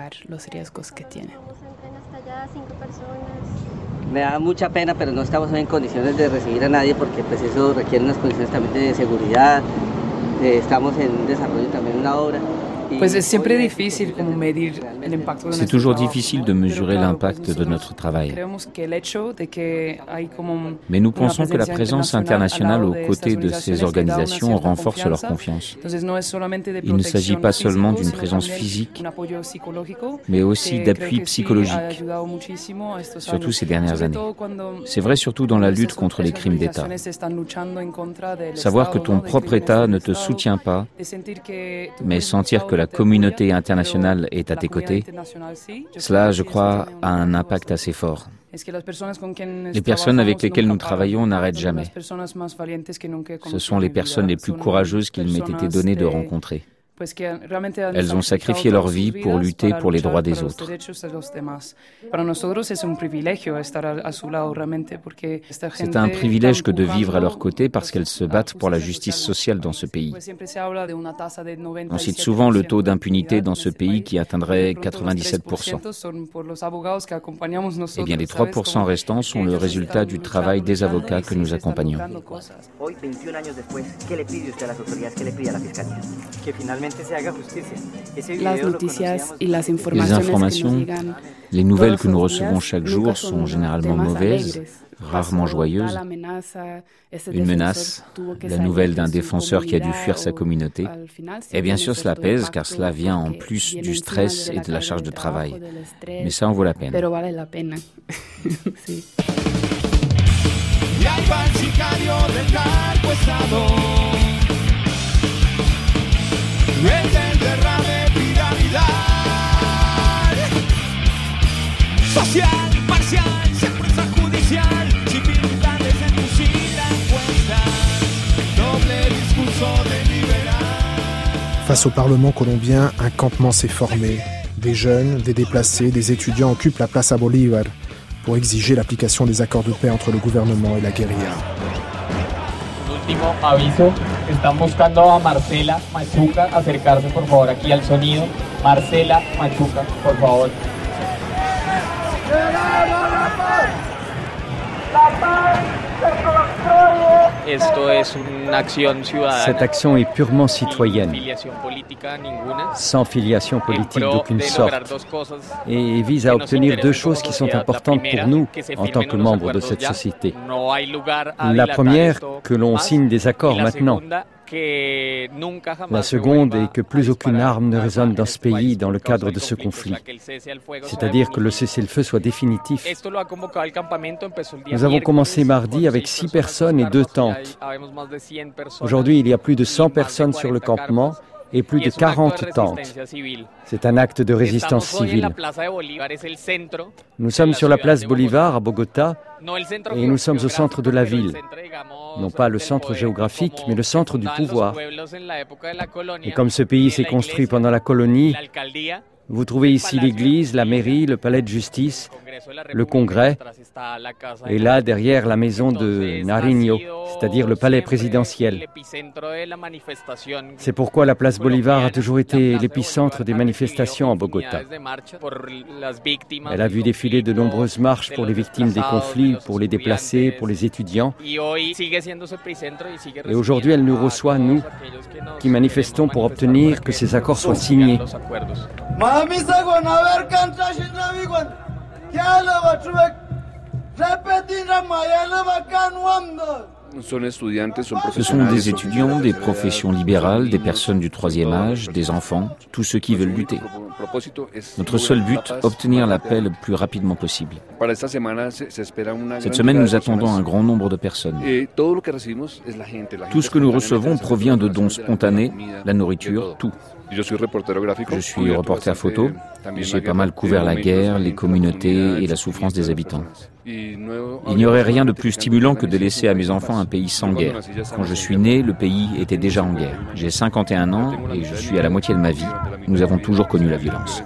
Me da mucha pena, pero no estamos en condiciones de recibir a nadie porque pues eso requiere unas condiciones también de seguridad. Eh, estamos en desarrollo también una obra. C'est toujours difficile de mesurer l'impact de notre travail. Mais nous pensons que la présence internationale aux côtés de ces organisations renforce leur confiance. Il ne s'agit pas seulement d'une présence physique, mais aussi d'appui psychologique, surtout ces dernières années. C'est vrai surtout dans la lutte contre les crimes d'État. Savoir que ton propre État ne te soutient pas, mais sentir que la communauté internationale est à tes côtés, cela, je crois, a un impact assez fort. Les personnes avec lesquelles nous travaillons n'arrêtent jamais. Ce sont les personnes les plus courageuses qu'il m'ait été donné de rencontrer. Elles ont sacrifié leur vie pour lutter pour les droits des autres. C'est un privilège que de vivre à leur côté parce qu'elles se battent pour la justice sociale dans ce pays. On cite souvent le taux d'impunité dans ce pays qui atteindrait quatre-vingt-dix-sept pour cent. Eh bien, les trois pour cent restants sont le résultat du travail des avocats que nous accompagnons. Les informations, les nouvelles que nous recevons chaque jour sont généralement mauvaises, rarement joyeuses. Une menace, la nouvelle d'un défenseur qui a dû fuir sa communauté. Et bien sûr, cela pèse car cela vient en plus du stress et de la charge de travail. Mais ça en vaut la peine. Social, parcial, sin fuerza judicial, sin militares en fusil a cuestas, doble discurso de liberal. Face au Parlement colombien, un campement s'est formé. Des jeunes, des déplacés, des étudiants occupent la Plaza Bolívar pour exiger l'application des accords de paix entre le gouvernement et la guérilla. Último aviso, están buscando a Marcela Machuca acercarse por favor aquí al sonido. Marcela Machuca, por favor. Cette action est purement citoyenne, sans filiation politique d'aucune sorte, et vise à obtenir deux choses qui sont importantes pour nous en tant que membres de cette société. La première, que l'on signe des accords maintenant. La seconde est que plus aucune arme ne résonne dans ce pays dans le cadre de ce conflit, c'est-à-dire que le cessez-le-feu soit définitif. Nous avons commencé mardi avec six personnes et deux tentes. Aujourd'hui, il y a plus de cent personnes sur le campement et plus de quarante tentes. C'est un acte de résistance civile. Nous sommes sur la place Bolivar à Bogota et nous sommes au centre de la ville. Non pas le centre géographique, mais le centre du pouvoir. Et comme ce pays s'est construit pendant la colonie, vous trouvez ici l'église, la mairie, le palais de justice, le congrès, et là, derrière, la maison de Nariño, c'est-à-dire le palais présidentiel. C'est pourquoi la place Bolivar a toujours été l'épicentre des manifestations à Bogota. Elle a vu défiler de nombreuses marches pour les victimes des conflits, pour les déplacés, pour les étudiants. Et aujourd'hui, elle nous reçoit, nous, qui manifestons pour obtenir que ces accords soient signés. Ce sont des étudiants, des professions libérales, des personnes du troisième âge, des enfants, tous ceux qui veulent lutter. Notre seul but, obtenir la paix le plus rapidement possible. Cette semaine, nous attendons un grand nombre de personnes. Tout ce que nous recevons provient de dons spontanés, la nourriture, tout. Je suis reporter photo. J'ai pas mal couvert la guerre, les communautés et la souffrance des habitants. Il n'y aurait rien de plus stimulant que de laisser à mes enfants un pays sans guerre. Quand je suis né, le pays était déjà en guerre. J'ai cinquante et un ans et je suis à la moitié de ma vie. Nous avons toujours connu la violence.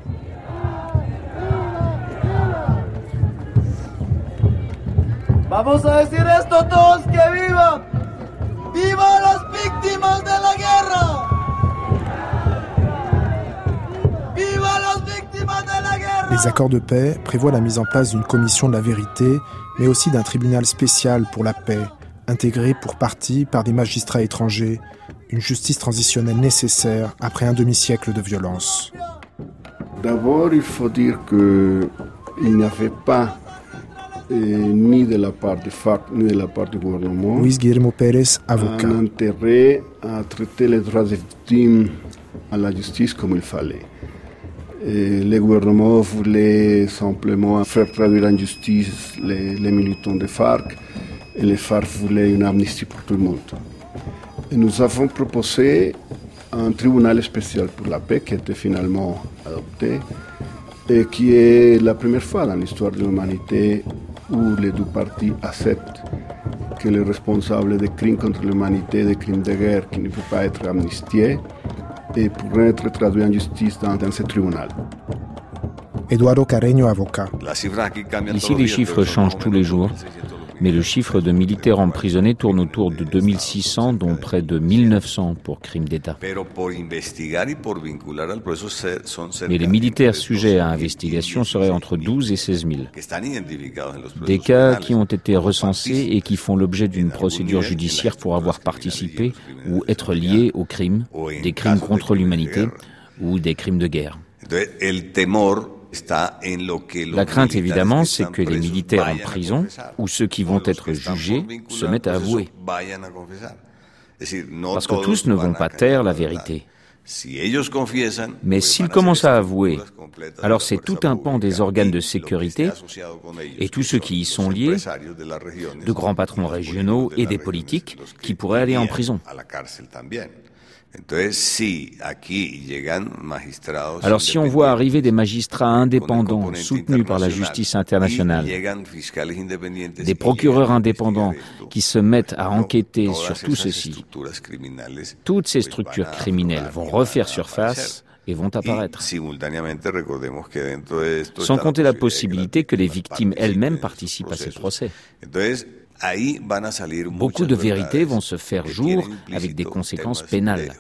Vamos a decir esto todos, que viva. Viva las víctimas de la guerra. Les accords de paix prévoient la mise en place d'une commission de la vérité, mais aussi d'un tribunal spécial pour la paix, intégré pour partie par des magistrats étrangers, une justice transitionnelle nécessaire après un demi-siècle de violence. D'abord, il faut dire qu'il n'y avait pas eh, ni de la part de F A R C ni de la part du gouvernement Luis Guillermo Pérez, avocat. Un intérêt à traiter les droits des victimes à la justice comme il fallait. Et le gouvernement voulait simplement faire traduire en justice les, les militants de F A R C et les F A R C voulaient une amnistie pour tout le monde. Et nous avons proposé un tribunal spécial pour la paix qui a été finalement adopté et qui est la première fois dans l'histoire de l'humanité où les deux parties acceptent que les responsables des crimes contre l'humanité, des crimes de guerre qui ne peuvent pas être amnistiés, et pourraient être traduits en justice dans, dans ce tribunal. Eduardo Carreño, avocat. Ici, les chiffres changent tous les jours, mais le chiffre de militaires emprisonnés tourne autour de deux mille six cents, dont près de mille neuf cents pour crimes d'État. Mais les militaires sujets à investigation seraient entre douze et seize mille. Des cas qui ont été recensés et qui font l'objet d'une procédure judiciaire pour avoir participé ou être liés aux crimes, des crimes contre l'humanité ou des crimes de guerre. La crainte, évidemment, c'est que les militaires en prison, ou ceux qui vont être jugés, se mettent à avouer. Parce que tous ne vont pas taire la vérité. Mais s'ils commencent à avouer, alors c'est tout un pan des organes de sécurité et tous ceux qui y sont liés, de grands patrons régionaux et des politiques, qui pourraient aller en prison. Alors si on voit arriver des magistrats indépendants soutenus par la justice internationale, des procureurs indépendants qui se mettent à enquêter sur tout ceci, toutes ces structures criminelles vont refaire surface et vont apparaître. Sans compter la possibilité que les victimes elles-mêmes participent à ces procès. Beaucoup de vérités vont se faire jour avec des conséquences pénales.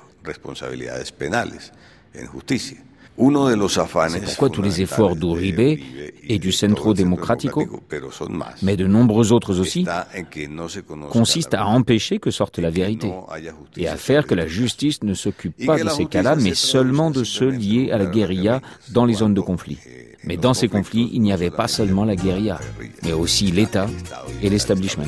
C'est pourquoi tous les efforts d'Uribe et du Centro Democrático, mais de nombreux autres aussi, consistent à empêcher que sorte la vérité et à faire que la justice ne s'occupe pas de ces cas-là, mais seulement de ceux liés à la guérilla dans les zones de conflit. Mais dans ces conflits, il n'y avait pas seulement la guérilla, mais aussi l'État et l'establishment.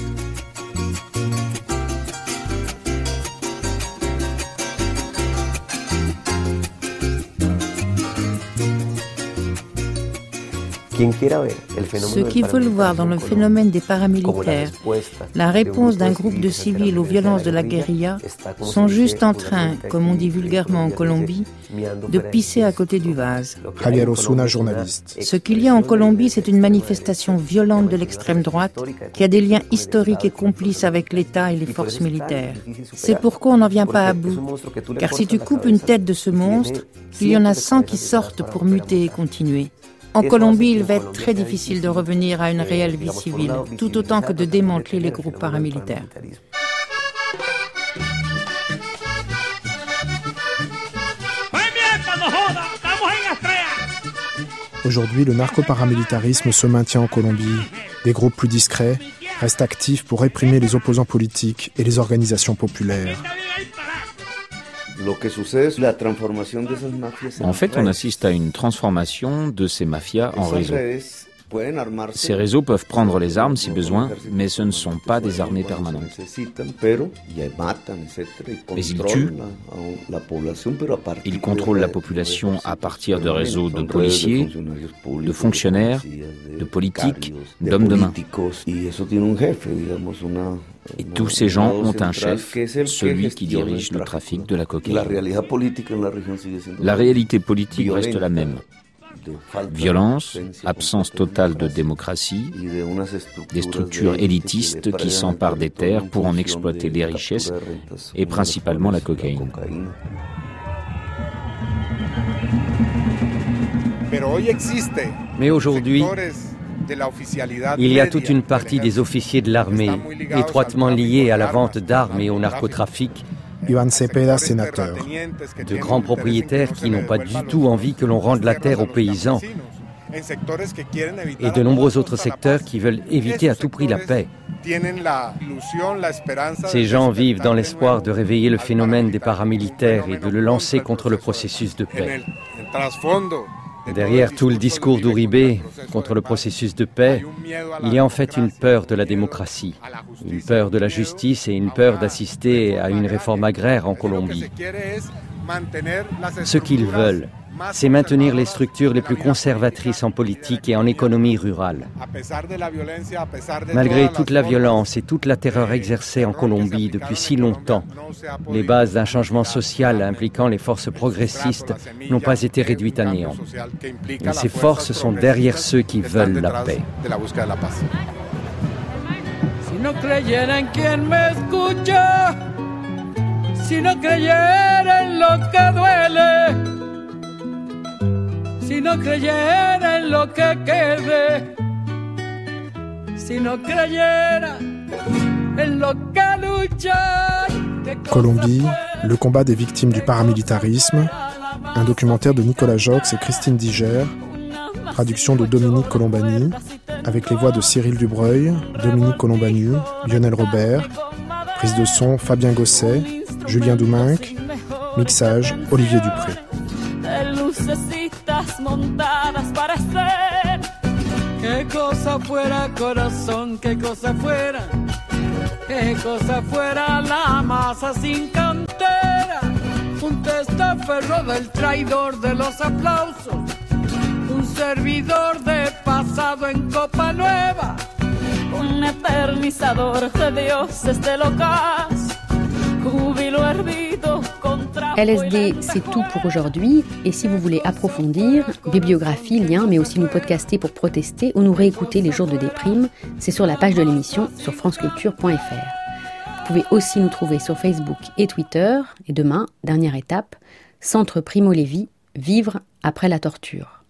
Ceux qui veulent voir dans le phénomène des paramilitaires la réponse d'un groupe de civils aux violences de la guérilla sont juste en train, comme on dit vulgairement en Colombie, de pisser à côté du vase. Javier Osuna, journaliste. Ce qu'il y a en Colombie, c'est une manifestation violente de l'extrême droite qui a des liens historiques et complices avec l'État et les forces militaires. C'est pourquoi on n'en vient pas à bout. Car si tu coupes une tête de ce monstre, il y en a cent qui sortent pour muter et continuer. En Colombie, il va être très difficile de revenir à une réelle vie civile, tout autant que de démanteler les groupes paramilitaires. Aujourd'hui, le narcoparamilitarisme se maintient en Colombie. Des groupes plus discrets restent actifs pour réprimer les opposants politiques et les organisations populaires. En fait, on assiste à une transformation de ces mafias en réseaux. Ces réseaux peuvent prendre les armes si besoin, mais ce ne sont pas des armées permanentes. Mais ils tuent, ils contrôlent la population à partir de réseaux de policiers, de fonctionnaires, de politiques, d'hommes de main. Et tous ces gens ont un chef, celui qui dirige le trafic de la cocaïne. La réalité politique reste la même. Violence, absence totale de démocratie, des structures élitistes qui s'emparent des terres pour en exploiter les richesses et principalement la cocaïne. Mais aujourd'hui, il y a toute une partie des officiers de l'armée étroitement liés à la vente d'armes et au narcotrafic, Iván Cepeda, sénateur. De grands propriétaires qui n'ont pas du tout envie que l'on rende la terre aux paysans et de nombreux autres secteurs qui veulent éviter à tout prix la paix. Ces gens vivent dans l'espoir de réveiller le phénomène des paramilitaires et de le lancer contre le processus de paix. Derrière tout le discours d'Uribe contre le processus de paix, il y a en fait une peur de la démocratie, une peur de la justice et une peur d'assister à une réforme agraire en Colombie. Ce qu'ils veulent, c'est maintenir les structures les plus conservatrices en politique et en économie rurale. Malgré toute la violence et toute la terreur exercée en Colombie depuis si longtemps, les bases d'un changement social impliquant les forces progressistes n'ont pas été réduites à néant. Et ces forces sont derrière ceux qui veulent la paix. Si no creyera en lo que duele, si no creyera en lo que quede, si no creyera en lo que luchar. Colombie, le combat des victimes du paramilitarisme, un documentaire de Nicolas Jox et Christine Diger, traduction de Dominique Colombani, avec les voix de Cyril Dubreuil, Dominique Colombani, Lionel Robert, prise de son Fabien Gosset, Julien Douminc, mixage Olivier Dupré. Qué cosa fuera corazón, qué cosa fuera, qué cosa fuera la masa sin cantera, un testaferro del traidor de los aplausos, un servidor de pasado en copa nueva, un eternizador de dioses del ocaso, júbilo hervido contra. L S D, c'est tout pour aujourd'hui. Et si vous voulez approfondir, bibliographie, liens, mais aussi nous podcaster pour protester ou nous réécouter les jours de déprime, c'est sur la page de l'émission sur franceculture point f r. Vous pouvez aussi nous trouver sur Facebook et Twitter. Et demain, dernière étape, Centre Primo Levi, vivre après la torture.